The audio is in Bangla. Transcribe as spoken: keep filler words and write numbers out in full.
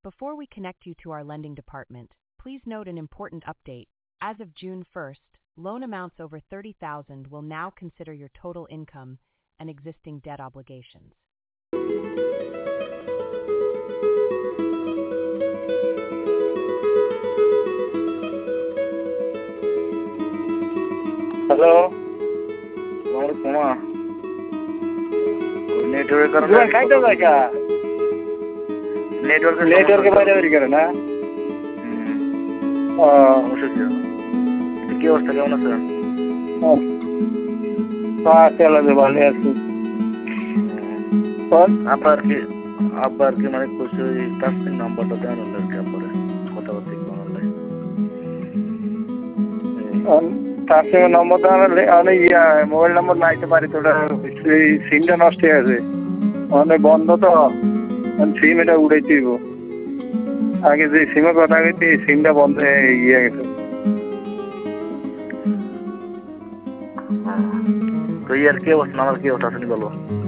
Before we connect you to our lending department, please note an important update. As of June first, loan amounts over thirty thousand will now consider your total income and existing debt obligations. Hello, আমার কোমা নেটওয়ার্কের কারণে তোমার খাইতে দেখা নেটওয়ার্কের নেটওয়ার্কের বাইরে বেরিয়ে গেলে না। ও সমস্যা ছিল। কি অবস্থা, কেমন আছে? চালাতে ভালো আছি। আব্বা আর কি আব্বা আর কি মানে কইছে ওই তাসমিন নাম্বারটা দেন আর কি আব্বারে কথা বলতে কোনলে তার সঙ্গে নম্বর দেওয়ালে অনেক ইয়া মোবাইল নম্বর নাইতে পারি তো এই সিমটা নষ্ট হয়ে আছে, অনেক বন্ধ তো সিম এটা উড়াই দিব। আগে যে সিমের কথা গেছি এই সিমটা বন্ধ হয়ে গিয়ে গেছে। তো ইয়ার কি অবস্থা, আমার কি অবস্থা শুনি বলো।